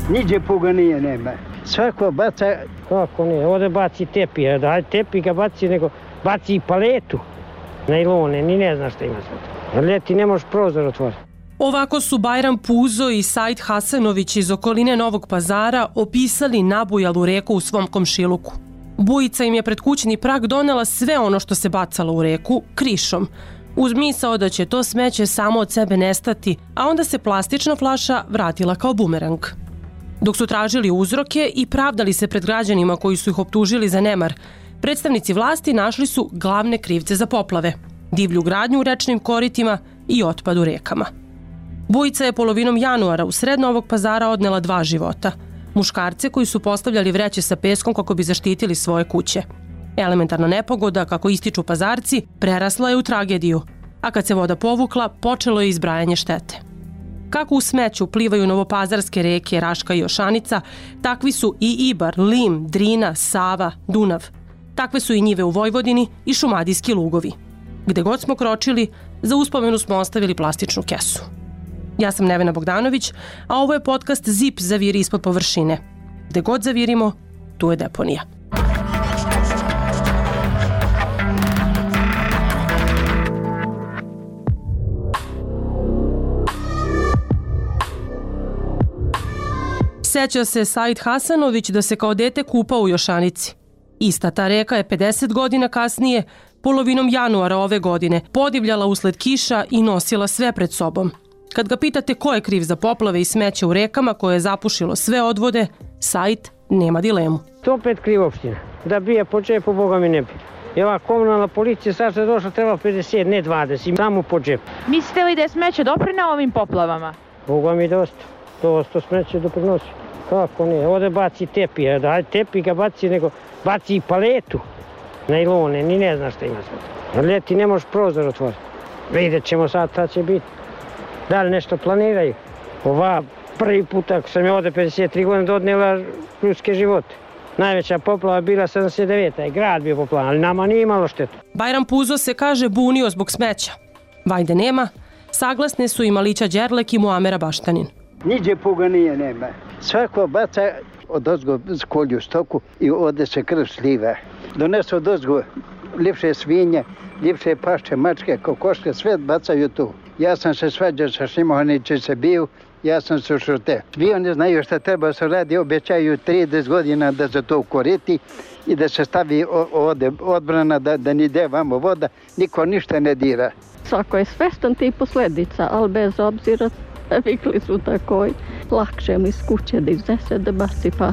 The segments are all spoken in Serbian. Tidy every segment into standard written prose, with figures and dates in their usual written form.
Niđe puga nije, nema. Svako baca... Kako nije, ovdje baci tepi, daj tepi ga baci, nego baci i paletu. Najlone, ni ne znaš šta ima sve. Ljeti ne možeš prozor otvoriti. Ovako su Bajram Puzo i Said Hasanović iz okoline Novog Pazara opisali nabujalu reku u svom komšiluku. Bujica im je pred kućni prag donela sve ono što se bacalo u reku krišom, uz misao da će to smeće samo od sebe nestati, a onda se plastična flaša vratila kao bumerang. Dok su tražili uzroke i pravdali se pred građanima koji su ih optužili za nemar, predstavnici vlasti našli su glavne krivce za poplave, divlju gradnju u rečnim koritima i otpad u rekama. Bujica je polovinom januara u sred Novog Pazara odnela 2 života. Muškarce koji su postavljali vreće sa peskom kako bi zaštitili svoje kuće. Elementarna nepogoda, kako ističu Pazarci, prerasla je u tragediju, a kad se voda povukla, počelo je izbrajanje štete. Kako u smeću plivaju novopazarske reke Raška i Ošanica, takvi su i Ibar, Lim, Drina, Sava, Dunav. Takve su i njive u Vojvodini i šumadijski lugovi. Gde god smo kročili, za uspomenu smo ostavili plastičnu kesu. Ja sam Nevena Bogdanović, a ovo je podcast ZIP Zaviri ispod površine. Gde god zavirimo, tu je deponija. Seća se Said Hasanović da se kao dete kupao u Jošanici. Ista ta reka je 50 godina kasnije, polovinom januara ove godine, podivljala usled kiša i nosila sve pred sobom. Kad ga pitate ko je kriv za poplave i smeće u rekama koje je zapušilo sve odvode, Said nema dilemu. To opet kriv opština. Da bije po džepu, Boga mi ne bi. I ova komunalna policija sad što je došla treba 50, ne 20, samo po džepu. Mislite li da je smeće doprineo ovim poplavama? Boga mi dosta smeće doprinosi. Kako nije, ovdje baci tepi, daj tepi ga baci, nego baci i paletu. Najlone, ni ne znaš šta ima sve. Ljeti ne možeš prozor otvoriti. Vidjet ćemo sad šta će biti. Da li nešto planiraju? Ova prvi put ako sam je ovdje 53 godine odnela ljudske živote. Najveća poplava bila 79. je grad bio poplavan, ali nama nije imalo štetu. Bajram Puzo se kaže bunio zbog smeća. Vajde nema, saglasne su i Malića Đerlek i Muamera Baštanin. Niđe puga nije, nema. Svako baca odozgo kolju stoku i ovdje se krv sliva. Donesu odozgo ljepše svinje, ljepše pašče, mačke, kokoške, sve bacaju tu. Ja sam se svađao sa Šimohaniće se bio, ja sam se šute. Svi oni znaju šta treba se radi, obećaju 30 godina da se to ukoriti i da se stavi odbrana da ni ide vamo voda, niko ništa ne dira. Svako je svestan tih posledica, ali bez obzira vikli su tako lakše mu iz kuće da iznese, da baci, pa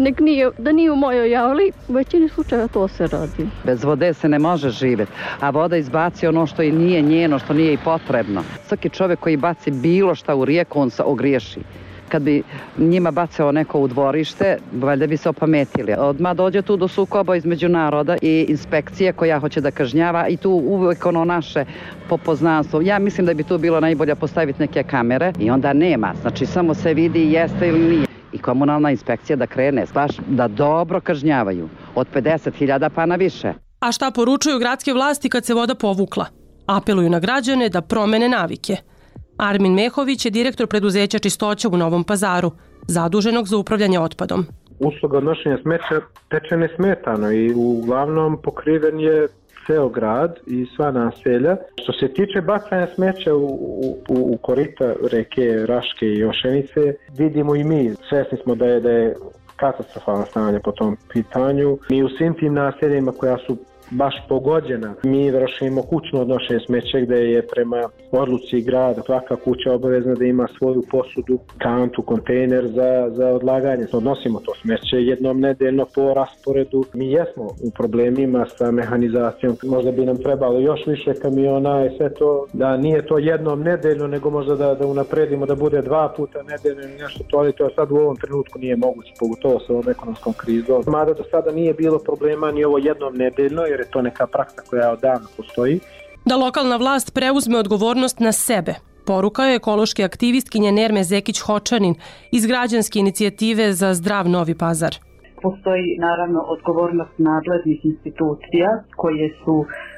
da nije u mojoj javli, u većini slučajeva to se radi. Bez vode se ne može živjeti, a voda izbaci ono što i nije njeno, što nije i potrebno. Svaki čovjek koji baci bilo šta u rijeku, on se ogriješi. Kad bi njima bacao neko u dvorište, valjda bi se opametili. Odmah dođe tu do sukoba između naroda i inspekcije koja hoće da kažnjava i tu uvijek ono naše popoznanstvo. Ja mislim da bi tu bilo najbolje postaviti neke kamere i onda nema. Znači samo se vidi jeste ili nije. I komunalna inspekcija da krene, baš da dobro kažnjavaju. Od 50.000 pa na više. A šta poručuju gradske vlasti kad se voda povukla? Apeluju na građane da promene navike. Armin Mehović je direktor preduzeća Čistoća u Novom Pazaru, zaduženog za upravljanje otpadom. Usluga odnošenja smeća teče nesmetano i uglavnom pokriven je ceo grad i sva naselja. Što se tiče bacanja smeća u korita reke Raške i Ošenice, vidimo i mi, svesni smo da je katastrofalno stanje po tom pitanju. Mi u svim tim naseljima koja su baš pogođena. Mi vršimo kućno odnošenje smeća gde je prema odluci grada svaka kuća obavezna da ima svoju posudu, kantu, kontejner za odlaganje. Odnosimo to smeće jednom nedeljno po rasporedu. Mi jesmo u problemima sa mehanizacijom. Možda bi nam trebalo još više kamiona i sve to, da nije to jednom nedeljno, nego možda da unapredimo da bude 2 puta nedeljno ili nešto to, ali to sad u ovom trenutku nije moguće, pogotovo sa ovom ekonomskom krizom. Mada do sada nije bilo problema ni ovo jednom nedeljno, jer je to neka praksa koja odavno postoji. Da lokalna vlast preuzme odgovornost na sebe, poruka je ekološke aktivistkinje Nerme Zekić-Hočanin iz građanske inicijative za zdrav Novi Pazar. Postoji naravno odgovornost nadležnih institucija koje su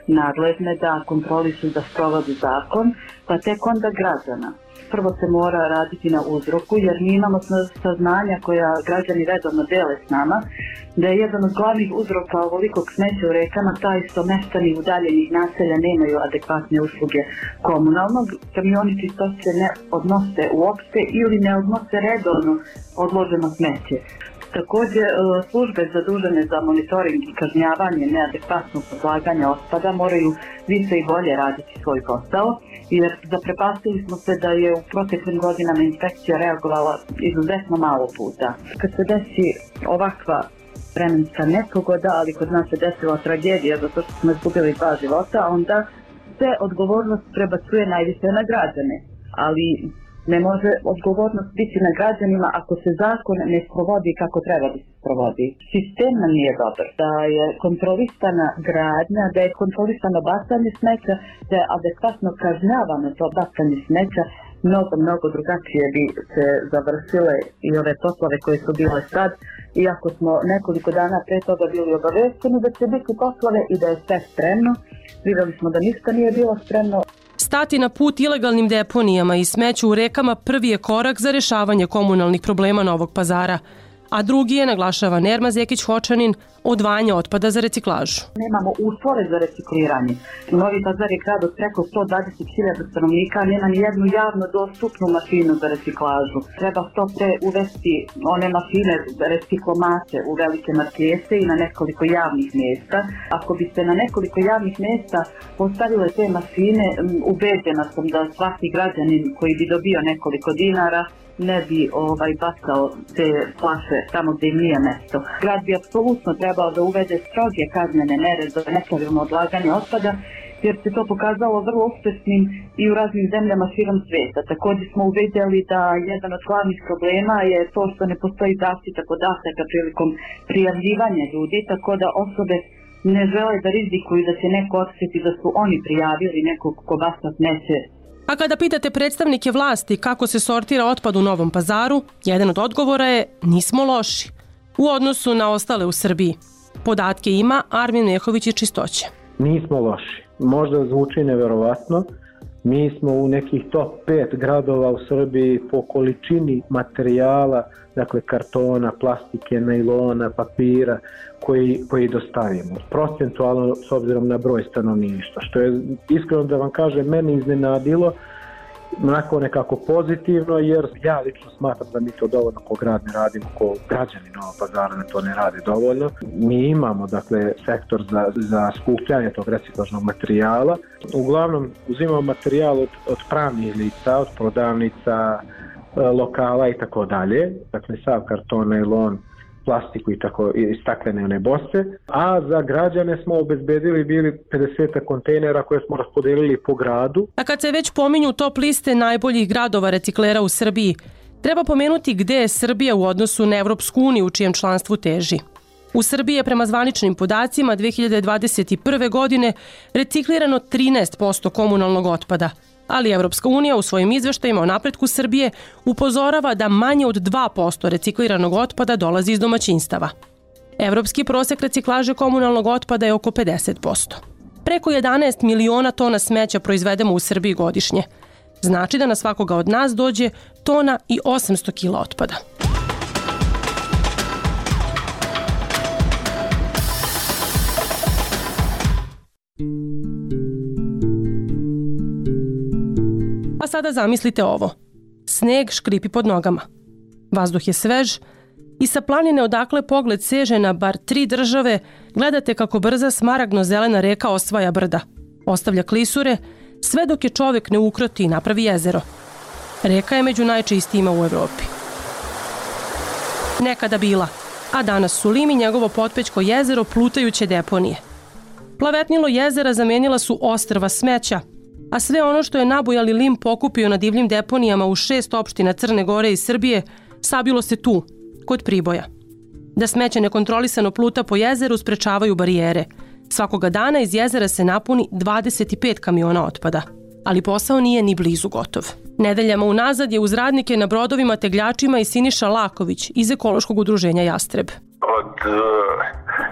nadležne da kontrolišu, da sprovode zakon, pa tek onda građana. Prvo se mora raditi na uzroku, jer mi imamo saznanja koja građani redovno dele s nama, da je jedan od glavnih uzroka ovolikog smeća u rekama taj što meštani udaljenih naselja nemaju adekvatne usluge komunalnog, kamioni čistoće ne odnose uopšte ili ne odnose redovno odloženo smeće. Također, službe zadužene za monitoring i kažnjavanje neadekvatnog odlaganja otpada moraju više i bolje raditi svoj posao, jer zaprepastili smo se da je u proteklim godinama inspekcija reagovala izuzetno malo puta. Kad se desi ovakva vremenska nepogoda, ali kod nas se desila tragedija zato što smo izgubili 2 života, onda se odgovornost prebacuje najviše na građane, ali ne može odgovornost biti na građanima ako se zakon ne sprovodi kako treba da se sprovodi. Sistem nam nije dobar, da je kontrolisana gradnja, da je kontrolisano bacanje smeća, da je adekvatno kažnjavano to bacanje smeća, mnogo drugačije bi se završile i ove poplave koje su bile sad, iako smo nekoliko dana pre toga bili obavešteni da će biti poplave i da je sve spremno. Videli smo da ništa nije bilo spremno. Stati na put ilegalnim deponijama i smeću u rekama prvi je korak za rešavanje komunalnih problema Novog Pazara, a drugi je, naglašava Nerma Zekić-Hočanin, odvajanje otpada za reciklažu. Nemamo uslove za recikliranje. Novi Pazar je grad od preko 120.000 stanovnika, nema ni jednu javno dostupnu mašinu za reciklažu. Treba što pre uvesti one mašine, reciklomate u velike markete i na nekoliko javnih mjesta. Ako bi se na nekoliko javnih mjesta postavile te mašine, ubeđena sam da svaki građanin koji bi dobio nekoliko dinara ne bi bacao te flaše tamo gdje im nije mesto. Grad bi apsolutno trebao da uvede stroge kaznene mere za nepravilno odlaganje otpada, jer se to pokazalo vrlo uspešnim i u raznim zemljama širom svijeta. Također smo uvidjeli da jedan od glavnih problema je to što ne postoji zaštita podataka prilikom prijavljivanja ljudi, tako da osobe ne žele da rizikuju da će neko osjeti da su oni prijavili nekog ko baca smeće. A kada pitate predstavnike vlasti kako se sortira otpad u Novom Pazaru, jedan od odgovora je nismo loši u odnosu na ostale u Srbiji. Podatke ima Armin Mehović iz Čistoće. Nismo loši. Možda zvuči neverovatno. Mi smo u nekih top 5 gradova u Srbiji po količini materijala, dakle kartona, plastike, najlona, papira koji dostavimo. Procentualno s obzirom na broj stanovništva, što je iskreno da vam kažem meni iznenadilo, onako nekako pozitivno, jer ja lično smatram da mi to dovoljno ko grad ne radimo, ko građani Novog Pazara to ne rade dovoljno. Mi imamo dakle sektor za skupljanje tog reciklažnog materijala. Uglavnom uzimamo materijal od pravnih lica, od prodavnica, lokala i tako dalje. Dakle sav karton, najlon, plastiku i staklene one boce, a za građane smo obezbedili bili 50 kontejnera koje smo raspodelili po gradu. A kad se već pominju top liste najboljih gradova reciklera u Srbiji, treba pomenuti gde je Srbija u odnosu na Evropsku uniju u čijem članstvu teži. U Srbiji je prema zvaničnim podacima 2021. godine reciklirano 13% komunalnog otpada, ali Evropska unija u svojim izveštajima o napretku Srbije upozorava da manje od 2% recikliranog otpada dolazi iz domaćinstava. Evropski prosek reciklaže komunalnog otpada je oko 50%. Preko 11 miliona tona smeća proizvedemo u Srbiji godišnje. Znači da na svakoga od nas dođe tona i 800 kila otpada. A sada zamislite ovo. Sneg škripi pod nogama. Vazduh je svež i sa planine odakle pogled seže na bar 3 države gledate kako brza smaragdno-zelena reka osvaja brda. Ostavlja klisure, sve dok je čovjek ne ukroti i napravi jezero. Reka je među najčistijima u Evropi. Nekada bila, a danas su Lim i njegovo potpećko jezero plutajuće deponije. Plavetnilo jezera zamenila su ostrva smeća, a sve ono što je nabujali Lim pokupio na divljim deponijama u 6 opština Crne Gore i Srbije, sabilo se tu, kod Priboja. Da smeće nekontrolisano pluta po jezeru sprečavaju barijere. Svakoga dana iz jezera se napuni 25 kamiona otpada. Ali posao nije ni blizu gotov. Nedeljama unazad je uz radnike na brodovima tegljačima i Siniša Laković iz ekološkog udruženja Jastreb. Od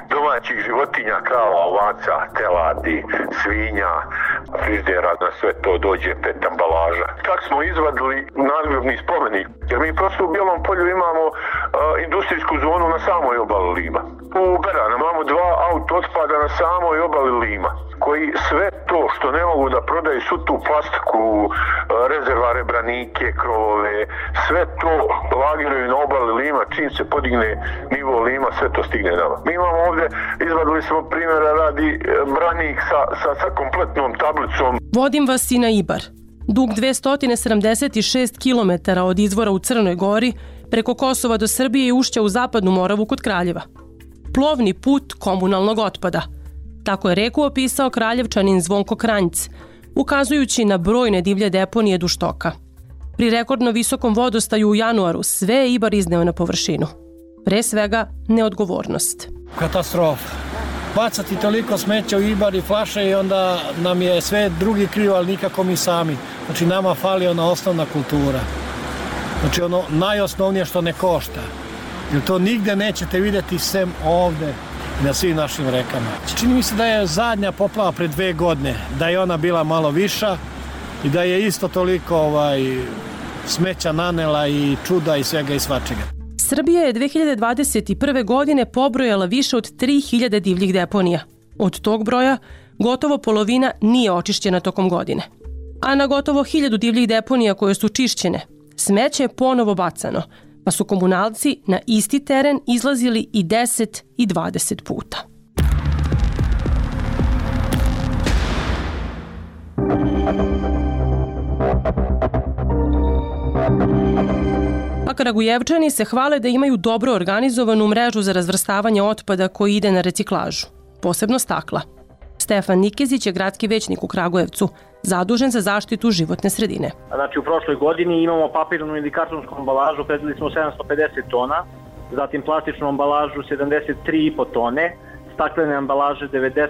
domaćih životinja, krava, ovaca, teladi, svinja, frižidera, na sve to dođe 5 ambalaža. Čak smo izvadili nadgrobni spomenik, jer mi prosto u Bijelom Polju imamo industrijsku zonu na samoj obali Lima. U Berana imamo 2 auto otpada na samoj obali Lima, koji sve to što ne mogu da prodaju, svu tu plastiku, rezervare, branike, krovove, sve to lagiraju na obali Lima, čim se podigne nivo Lima, sve to stigne nama. Mi imamo ovdje, izvadili smo primjera radi branik sa kompletnom tablicom. Vodim vas i na Ibar. Dug 276 km od izvora u Crnoj Gori, preko Kosova do Srbije i ušća u Zapadnu Moravu kod Kraljeva. Plovni put komunalnog otpada. Tako je reku opisao Kraljevčanin Zvonko Kranjc, ukazujući na brojne divlje deponije duž toka. Pri rekordno visokom vodostaju u januaru sve je Ibar izneo na površinu. Pre svega, neodgovornost. Katastrofa. Bacati toliko smeća u Ibar i flaše i onda nam je sve drugi krivo, ali nikako mi sami. Znači nama fali ona osnovna kultura. Znači ono najosnovnije što ne košta. Jer to nigde nećete vidjeti sem ovde na svim našim rekama. Čini mi se da je zadnja poplava pre 2 godine, da je ona bila malo viša i da je isto toliko smeća nanela i čuda i svega i svačega. Srbija je 2021. godine pobrojala više od 3000 divljih deponija. Od tog broja, gotovo polovina nije očišćena tokom godine. A na gotovo 1000 divljih deponija koje su čišćene, smeće je ponovo bacano, pa su komunalci na isti teren izlazili i 10 i 20 puta. A Kragujevčani se hvale da imaju dobro organizovanu mrežu za razvrstavanje otpada koji ide na reciklažu, posebno stakla. Stefan Nikezić je gradski većnik u Kragujevcu, zadužen za zaštitu životne sredine. Znači u prošloj godini imamo papirnu ili kartonsku ambalažu, predvideli smo 750 tona, zatim plastičnu ambalažu 73,5 tone, staklene ambalaže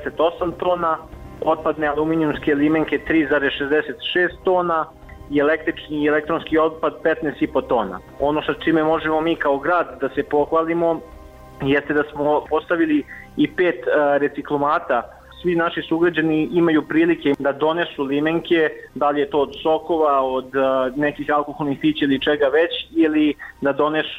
98 tona, otpadne aluminijumske limenke 3,66 tona i električni i elektronski otpad 15,5 tona. Ono sa čime možemo mi kao grad da se pohvalimo jeste da smo postavili i 5 reciklomata. Svi naši sugrađani imaju prilike da donesu limenke, da li je to od sokova, od nekih alkoholnih pića ili čega već, ili da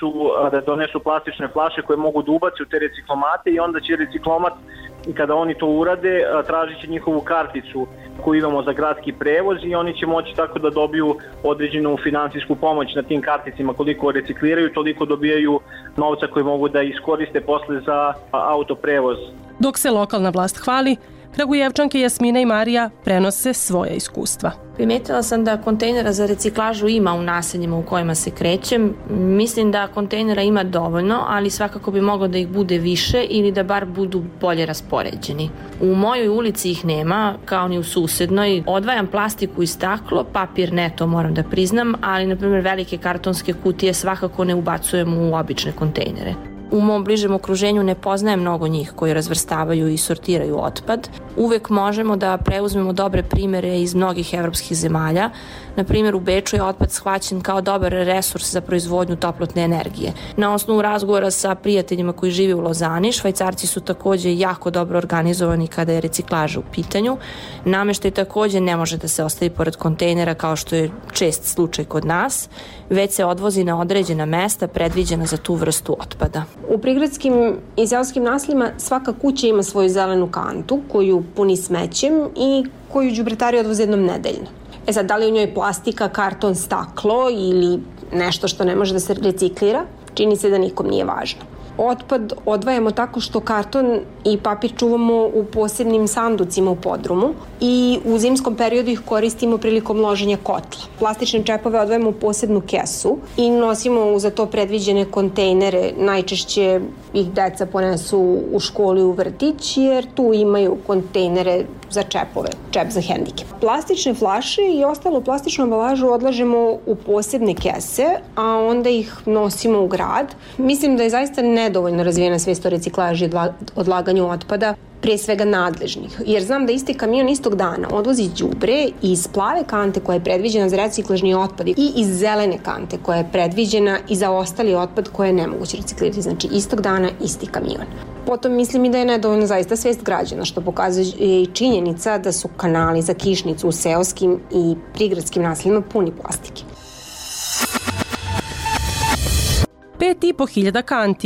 donesu plastične flaše koje mogu da ubace u te reciklomate i onda će reciklomat, kada oni to urade, tražit će njihovu karticu koju imamo za gradski prevoz i oni će moći tako da dobiju određenu finansijsku pomoć na tim karticima. Koliko recikliraju, toliko dobijaju novca koji mogu da iskoriste posle za autoprevoz. Dok se lokalna vlast hvali, Kragujevčanke Jasmina i Marija prenose svoje iskustva. Primetila sam da kontejnera za reciklažu ima u naseljima u kojima se krećem. Mislim da kontejnera ima dovoljno, ali svakako bi moglo da ih bude više ili da bar budu bolje raspoređeni. U mojoj ulici ih nema, kao ni u susednoj. Odvajam plastiku i staklo, papir ne, to moram da priznam, ali na primjer velike kartonske kutije svakako ne ubacujem u obične kontejnere. U mom bližem okruženju ne poznajem mnogo njih koji razvrstavaju i sortiraju otpad. Uvek možemo da preuzmemo dobre primere iz mnogih evropskih zemalja. Na primjer, u Beču je otpad shvaćen kao dobar resurs za proizvodnju toplotne energije. Na osnovu razgovora sa prijateljima koji žive u Lozani, Švajcarci su takođe jako dobro organizovani kada je reciklaža u pitanju. Nameštaj takođe ne može da se ostavi pored kontejnera kao što je čest slučaj kod nas, već se odvozi na određena mesta predviđena za tu vrstu otpada. U prigradskim i seoskim naseljima svaka kuća ima svoju zelenu kantu koju puni smećem i koju đubretari odvoze jednom nedeljno. Sad, da li u njoj plastika, karton, staklo ili nešto što ne može da se reciklira, čini se da nikom nije važno. Otpad odvajamo tako što karton i papir čuvamo u posebnim sanducima u podrumu i u zimskom periodu ih koristimo prilikom loženja kotla. Plastične čepove odvajamo u posebnu kesu i nosimo za to predviđene kontejnere. Najčešće ih deca ponesu u školu i u vrtić jer tu imaju kontejnere za čepove, čep za hendikep. Plastične flaše i ostalu plastičnu ambalažu odlažemo u posebne kese, a onda ih nosimo u grad. Mislim da je zaista nedovoljno razvijena svijest o reciklaži i odlaganju otpada, prije svega nadležnih, jer znam da isti kamion istog dana odvozi đubre iz plave kante koja je predviđena za reciklažni otpad i iz zelene kante koja je predviđena i za ostali otpad koje je nemoguće reciklirati. Znači istog dana isti kamion. Potom mislim i da je nedovoljno zaista svijest građana, što pokazuje i činjenica da su kanali za kišnicu u seoskim i prigradskim naseljima puni plastike. 5.500 kanti,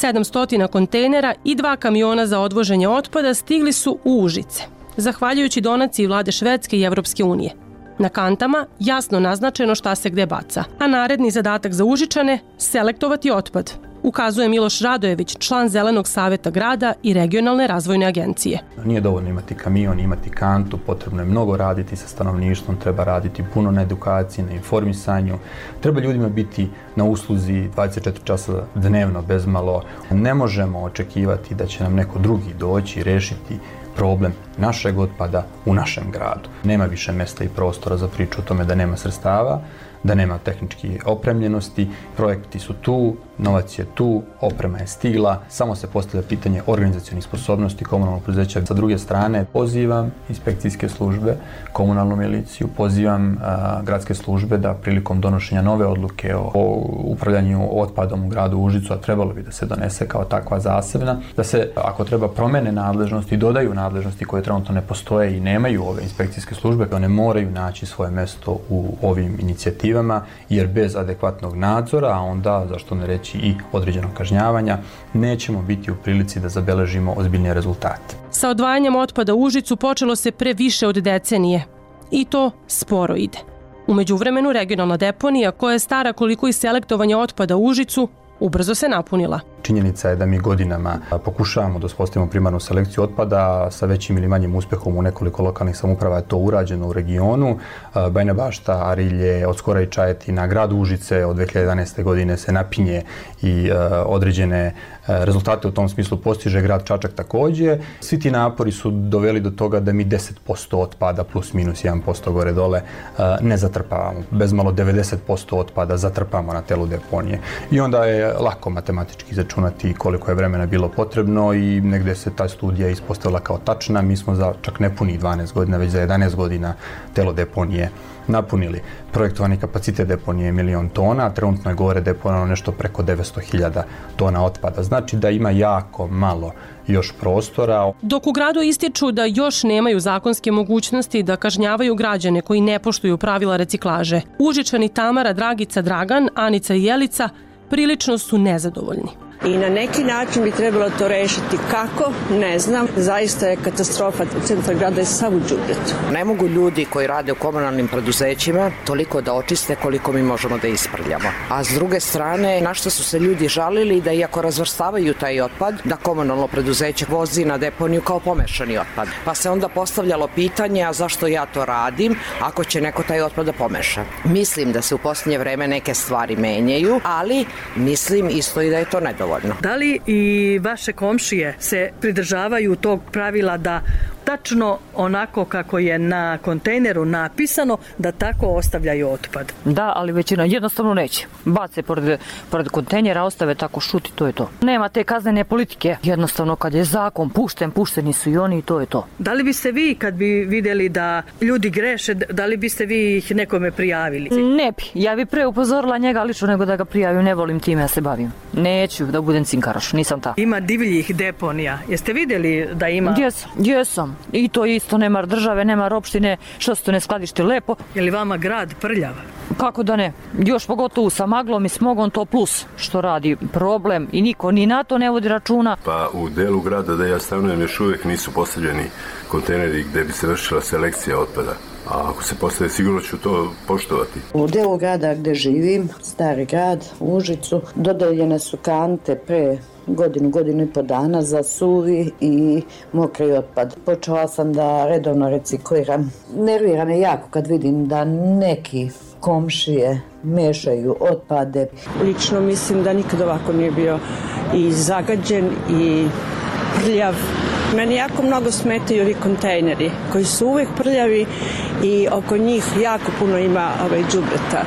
700 kontejnera i 2 kamiona za odvoženje otpada stigli su u Užice, zahvaljujući donaciji vlade Švedske i Evropske unije. Na kantama jasno naznačeno šta se gde baca, a naredni zadatak za Užičane – selektovati otpad, ukazuje Miloš Radojević, član Zelenog saveta grada i regionalne razvojne agencije. Nije dovoljno imati kamion, imati kantu, potrebno je mnogo raditi sa stanovništvom, treba raditi puno na edukaciji, na informisanju, treba ljudima biti na usluzi 24 časa dnevno, bezmalo. Ne možemo očekivati da će nam neko drugi doći i rešiti problem našeg otpada u našem gradu. Nema više mesta i prostora za priču o tome da nema sredstava, da nema tehničke opremljenosti, projekti su tu, novac je tu, oprema je stigla, samo se postavlja pitanje organizacionih sposobnosti komunalnog preduzeća. Sa druge strane, pozivam inspekcijske službe, komunalnu miliciju, pozivam gradske službe da prilikom donošenja nove odluke o upravljanju otpadom u gradu Užicu, a trebalo bi da se donese kao takva zasebna, da se, ako treba, promene nadležnosti, dodaju nadležnosti koje trenutno ne postoje i nemaju ove inspekcijske službe, one moraju naći svoje mesto u ovim inicijativama, jer bez adekvatnog nadzora, a onda, zašto ne reći, i određenog kažnjavanja, nećemo biti u prilici da zabeležimo ozbiljne rezultate. Sa odvajanjem otpada u Užicu počelo se pre više od decenije. I to sporo ide. U međuvremenu regionalna deponija, koja je stara koliko i selektovanje otpada u Užicu, ubrzo se napunila. Činjenica je da mi godinama pokušavamo da uspostavimo primarnu selekciju otpada sa većim ili manjim uspehom. U nekoliko lokalnih samouprava je to urađeno u regionu. Bajina Bašta, Arilje, od skora i Čajetina, grad Užice od 2011. godine se napinje i određene rezultate u tom smislu postiže, grad Čačak takođe. Svi ti napori su doveli do toga da mi 10% otpada plus minus 1% gore dole ne zatrpavamo. Bezmalo 90% otpada zatrpamo na telu deponije. I onda je lako matematički izračunati koliko je vremena bilo potrebno i negde se ta studija ispostavila kao tačna. Mi smo za čak nepunih 12 godina, već za 11 godina telo deponije napunili. Projektovani kapacitet deponije je 1 milion tona, a trenutno je gore deponovano nešto preko 900.000 tona otpada. Znači da ima jako malo još prostora. Dok u gradu ističu da još nemaju zakonske mogućnosti da kažnjavaju građane koji ne poštuju pravila reciklaže, Užičani Tamara, Dragica, Dragan, Anica i Jelica prilično su nezadovoljni. I na neki način bi trebalo to rešiti. Kako? Ne znam. Zaista je katastrofa. Centar grada je sav u đubretu. Ne mogu ljudi koji rade u komunalnim preduzećima toliko da očiste koliko mi možemo da isprljamo. A s druge strane, na što su se ljudi žalili da iako razvrstavaju taj otpad, da komunalno preduzeće vozi na deponiju kao pomešani otpad. Pa se onda postavljalo pitanje, a zašto ja to radim ako će neko taj otpad da pomeša? Mislim da se u posljednje vreme neke stvari menjaju, ali mislim isto i da je to nedovoljno. Da li i vaše komšije se pridržavaju tog pravila da tačno onako kako je na kontejneru napisano da tako ostavljaju otpad? Da, ali većina jednostavno neće. Bace pored kontejnera, ostave tako, šuti, to je to. Nema te kaznene politike. Jednostavno kad je zakon pušteni su i oni i to je to. Da li biste vi, kad bi vidjeli da ljudi greše, da li biste vi ih nekome prijavili? Ne bi. Ja bi pre upozorila njega lično nego da ga prijavim. Ne volim time da se bavim. Neću da budem cinkaraš, nisam ta. Ima divljih deponija. Jeste vidjeli da ima? Jesam. I to isto, nema države, nema opštine, što se to ne skladište lepo. Je li vama grad prljav? Kako da ne? Još pogotovo sa maglom i smogom, to plus što radi problem i niko ni na to ne vodi računa. Pa u delu grada da ja stanujem još uvijek nisu postavljeni kontejneri gde bi se vršila selekcija otpada. A ako se postave, sigurno ću to poštovati. U delu grada gde živim, stari grad, u Užicu, dodeljene su kante pre godinu i po dana za suvi i mokri otpad. Počela sam da redovno recikliram. Nervira me jako kad vidim da neki komšije mešaju otpade. Lično mislim da nikad ovako nije bio i zagađen i prljav. Meni jako mnogo smetaju ovi kontejneri koji su uvek prljavi i oko njih jako puno ima đubreta.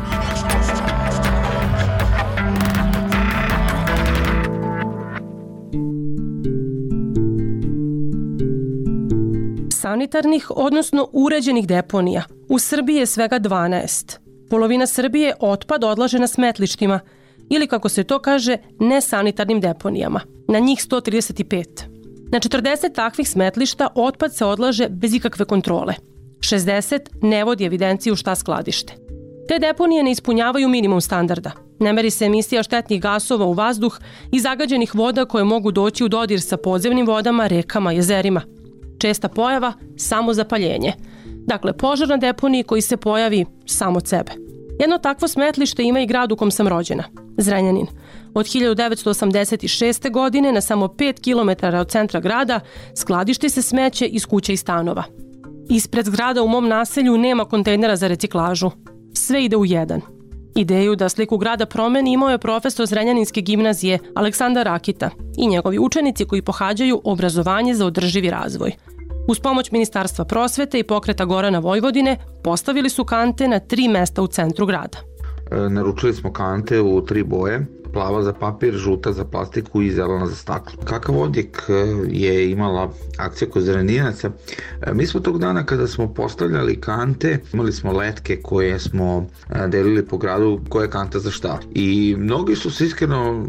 Sanitarnih, odnosno uređenih deponija u Srbiji je svega 12. Polovina Srbije otpad odlaže na smetlištima ili kako se to kaže, nesanitarnim deponijama. Na njih 135. Na 40 takvih smetlišta otpad se odlaže bez ikakve kontrole. 60 ne vodi evidenciju šta skladište. Te deponije ne ispunjavaju minimum standarda. Ne meri se emisija štetnih gasova u vazduh i zagađenih voda koje mogu doći u dodir sa podzemnim vodama, rekama, jezerima. Česta pojava – samozapaljenje. Dakle, požar na deponiji koji se pojavi samo od sebe. Jedno takvo smetlište ima i grad u kom sam rođena, Zrenjanin. Od 1986. godine na samo 5 km od centra grada skladišti se smeće iz kuća i stanova. Ispred zgrada u mom naselju nema kontejnera za reciklažu. Sve ide u jedan. Ideju da sliku grada promeni imao je profesor Zrenjaninske gimnazije Aleksandar Rakita i njegovi učenici koji pohađaju obrazovanje za održivi razvoj. Uz pomoć Ministarstva prosvete i Pokreta Gorana Vojvodine postavili su kante na 3 mesta u centru grada. Naručili smo kante u 3 boje, plava za papir, žuta za plastiku i zelena za staklo. Kakav odjek je imala akcija kod Zrenjaninaca? Mi smo tog dana kada smo postavljali kante, imali smo letke koje smo delili po gradu, koja je kanta za šta. I mnogi su se iskreno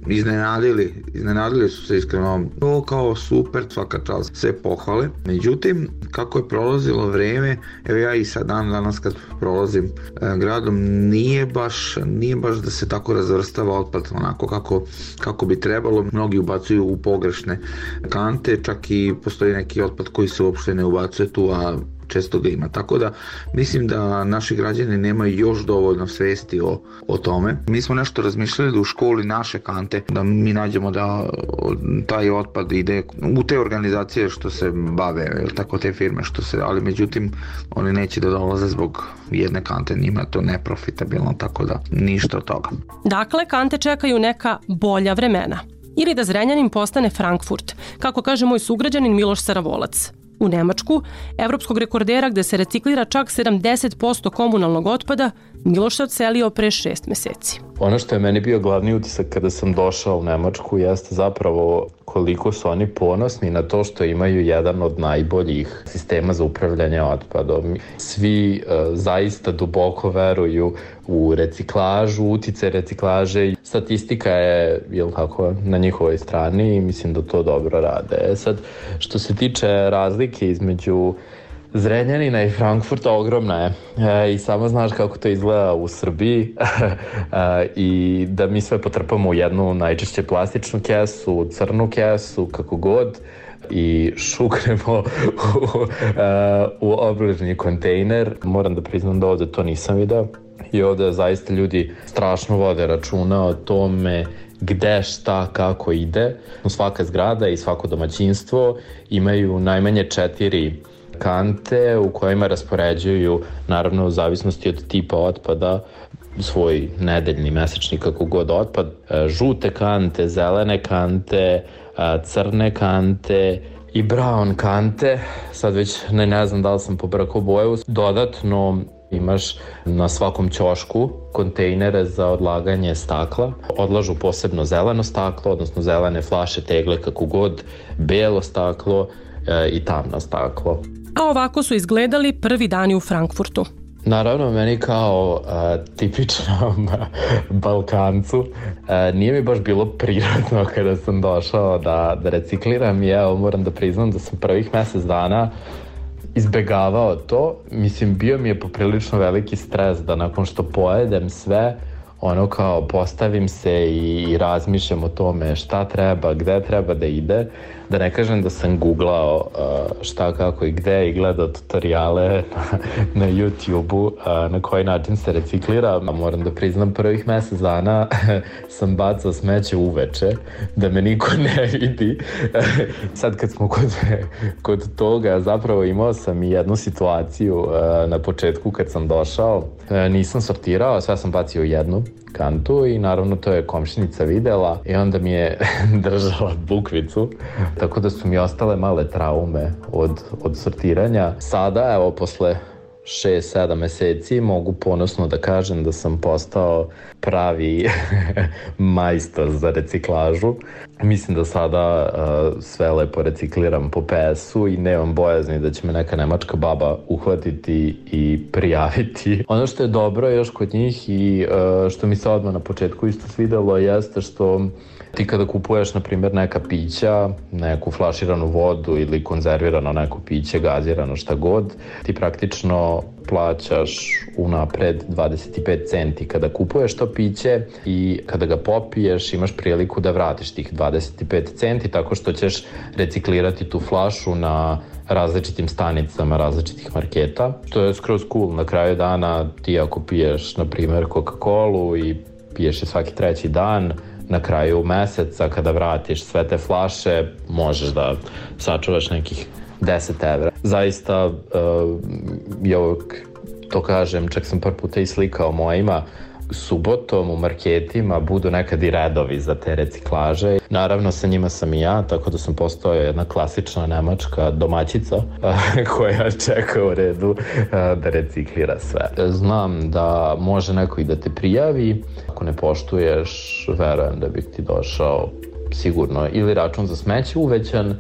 iznenadili su se iskreno, to kao super, svaka čast, sve pohvale. Međutim, kako je prolazilo vreme, evo ja i sad danas kad prolazim gradom, nije baš da se tako razvrstava otpad onako kako bi trebalo. Mnogi ubacuju u pogrešne kante, čak i postoji neki otpad koji se uopšte ne ubacuje tu, a često ga ima. Tako da mislim da naši građani nemaju još dovoljno svesti o tome. Mi smo nešto razmišljali da u školi naše kante, da mi nađemo da taj otpad ide u te organizacije što se bave, tako te firme što se, ali međutim oni neće da dolaze zbog jedne kante, njima to neprofitabilno, tako da ništa od toga. Dakle, kante čekaju neka bolja vremena. Ili da Zrenjanin postane Frankfurt, kako kaže moj sugrađanin Miloš Saravolac. U Nemačku, evropskog rekordera gde se reciklira čak 70% komunalnog otpada, Miloš se odselio pre 6 meseci. Ono što je meni bio glavni utisak kada sam došao u Nemačku jeste zapravo koliko su oni ponosni na to što imaju jedan od najboljih sistema za upravljanje otpadom. Svi zaista duboko veruju u reciklažu, uticaj reciklaže. Statistika je, na njihovoj strani i mislim da to dobro rade. Sad, što se tiče razlike između Zrenjanina i Frankfurta, ogromna je. I samo znaš kako to izgleda u Srbiji i da mi sve potrpamo u jednu najčešće plastičnu kesu, crnu kesu, kako god, i šuknemo u obližnji kontejner. Moram da priznam da ovde to nisam video i ovde zaista ljudi strašno vode računa o tome gde, šta, kako ide. Svaka zgrada i svako domaćinstvo imaju najmanje 4 kante u kojima raspoređuju, naravno u zavisnosti od tipa otpada, svoj nedeljni, mesečni, kako god otpad, žute kante, zelene kante, crne kante i brown kante. Sad već ne znam da li sam pobrkao boju. Dodatno imaš na svakom ćošku kontejnere za odlaganje stakla. Odlažu posebno zeleno staklo, odnosno zelene flaše, tegle, kako god, belo staklo i tamno staklo. A ovako su izgledali prvi dani u Frankfurtu. Naravno, meni kao tipičnom Balkancu nije mi baš bilo prirodno kada sam došao da recikliram i evo moram da priznam da sam prvih mesec dana izbegavao to. Mislim, bio mi je poprilično veliki stres da nakon što pojedem sve, ono kao postavim se i razmišljam o tome šta treba, gde treba da ide. Da ne kažem da sam googlao šta, kako i gde i gledao tutoriale na YouTube-u na koji način se reciklira. Moram da priznam, prvih mesec dana sam bacao smeće uveče da me niko ne vidi. Sad kad smo kod toga, zapravo imao sam i jednu situaciju na početku kad sam došao. Nisam sortirao, sve sam bacio u jednu kantu i naravno to je komšinica videla i onda mi je držala bukvicu, tako da su mi ostale male traume od sortiranja. Sada, evo, posle 6-7 meseci mogu ponosno da kažem da sam postao pravi majstor za reciklažu. Mislim da sada sve lepo recikliram po PS-u i nemam bojazni da će me neka nemačka baba uhvatiti i prijaviti. Ono što je dobro još kod njih i što mi se odmah na početku isto svidelo jeste što ti kada kupuješ, na primjer, neka pića, neku flaširanu vodu ili konzervirano neko piće, gazirano, šta god, ti praktično plaćaš unapred 25 centi kada kupuješ to piće i kada ga popiješ imaš priliku da vratiš tih 25 centi tako što ćeš reciklirati tu flašu na različitim stanicama, različitih marketa, što je skroz cool. Na kraju dana ti ako piješ, na primjer, Coca-Colu i piješ je svaki treći dan, na kraju meseca kada vratiš sve te flaše možeš da sačuvaš nekih 10 evra. Zaista, ja uvijek to kažem, čak sam par puta i slikao mojima, subotom u marketima budu nekad i redovi za te reciklaže. Naravno, sa njima sam i ja, tako da sam postao jedna klasična nemačka domaćica koja čeka u redu da reciklira sve. Znam da može neko i da te prijavi. Ako ne poštuješ, verujem da bih ti došao sigurno ili račun za smeće uvećan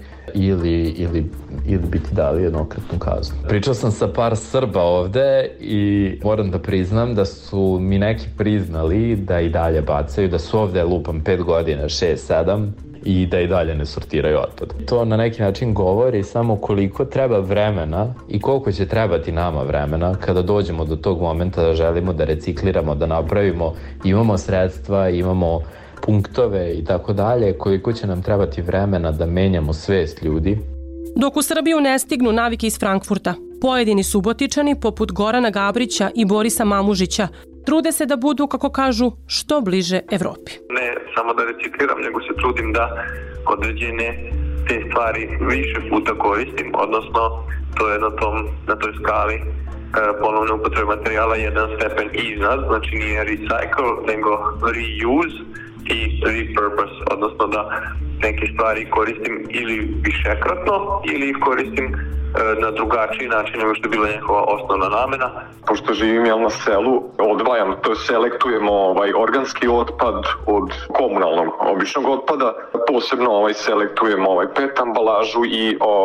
ili bi ti dali jednokratnu kaznu. Pričao sam sa par Srba ovde i moram da priznam da su mi neki priznali da i dalje bacaju, da su ovde lupam 5 godina, 6, 7 i da i dalje ne sortiraju otpad. To na neki način govori samo koliko treba vremena i koliko će trebati nama vremena kada dođemo do tog momenta da želimo da recikliramo, da napravimo, imamo sredstva, imamo punktove i tako dalje, koliko će nam trebati vremena da menjamo svest ljudi. Dok u Srbiju ne stignu navike iz Frankfurta, pojedini Subotičani, poput Gorana Gabrića i Borisa Mamužića, trude se da budu, kako kažu, što bliže Evropi. Ne samo da recikliram, nego se trudim da određene te stvari više puta koristim, odnosno to je na toj skali ponovne upotrebe materijala jedan stepen iznad, znači nije recycle, nego reuse i repurpose, odnosno da neke stvari koristim ili višekratno ili ih koristim na drugačiji način nego što je bila njihova osnovna namena. Pošto živim na selu, odvajam, to selektujem organski otpad od komunalnog običnog otpada, posebno selektujem PET ambalažu i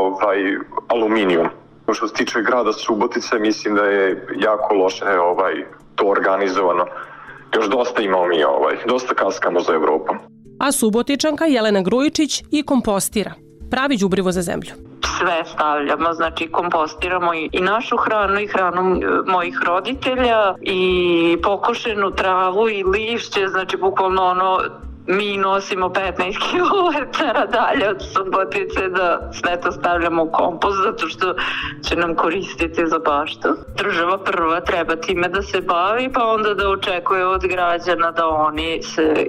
aluminijum. Što se tiče grada Subotice, mislim da je jako loše to organizovano. Još dosta imamo mi, dosta kaskamo za Evropom. A Subotičanka Jelena Grujičić i kompostira. Pravi đubrivo za zemlju. Sve stavljamo, znači kompostiramo i našu hranu i hranu mojih roditelja i pokošenu travu i lišće, znači bukvalno mi nosimo 15 km dalje od Subotice da sve to stavljamo u kompost zato što će nam koristiti za baštu. Država prva treba time da se bavi pa onda da očekuje od građana da oni se,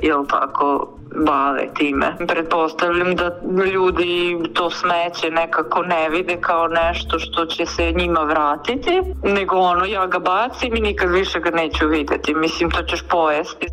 bave time. Pretpostavljam da ljudi to smeće nekako ne vide kao nešto što će se njima vratiti, nego ja ga bacim i nikad više ga neću videti. Mislim, to ćeš pojesti.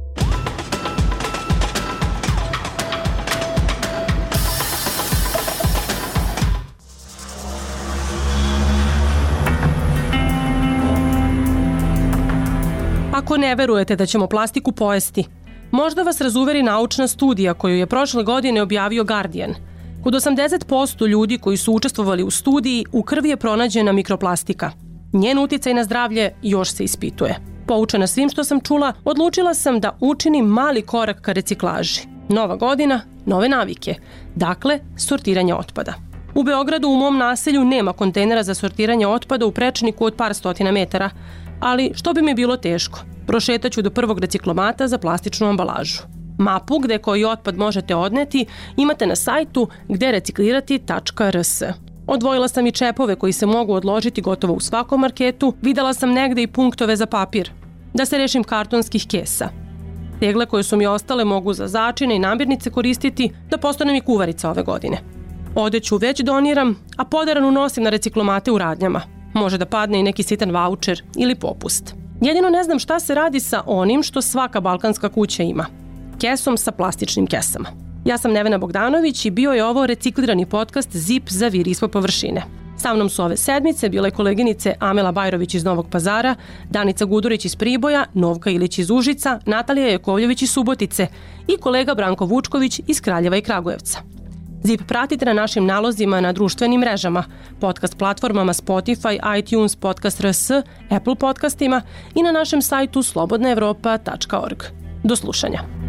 Ako ne verujete da ćemo plastiku pojesti, možda vas razuveri naučna studija koju je prošle godine objavio Guardian. Kod 80% ljudi koji su učestvovali u studiji u krvi je pronađena mikroplastika. Njen uticaj na zdravlje još se ispituje. Poučena svim što sam čula, odlučila sam da učinim mali korak ka reciklaži. Nova godina, nove navike. Dakle, sortiranje otpada. U Beogradu u mom naselju nema kontejnera za sortiranje otpada u prečniku od par stotina metara, ali što bi mi bilo teško? Prošetaću do prvog reciklomata za plastičnu ambalažu. Mapu gde koji otpad možete odneti imate na sajtu gdereciklirati.rs. Odvojila sam i čepove koji se mogu odložiti gotovo u svakom marketu, videla sam negde i punktove za papir, da se rešim kartonskih kesa. Tegle koje su mi ostale mogu za začine i namirnice koristiti da postanem i kuvarica ove godine. Odeću već doniram, a podaranu nosim na reciklomate u radnjama. Može da padne i neki sitan vaučer ili popust. Jedino ne znam šta se radi sa onim što svaka balkanska kuća ima. Kesom sa plastičnim kesama. Ja sam Nevena Bogdanović i bio je ovo reciklirani podcast ZIP za vir ispod površine. Sa mnom su ove sedmice bile koleginice Amela Bajrović iz Novog Pazara, Danica Gudurić iz Priboja, Novka Ilić iz Užica, Natalija Jakovljević iz Subotice i kolega Branko Vučković iz Kraljeva i Kragujevca. ZIP pratite na našim nalozima na društvenim mrežama, podcast platformama Spotify, iTunes, Podcast RS, Apple podcastima i na našem sajtu slobodnaevropa.org. Do slušanja.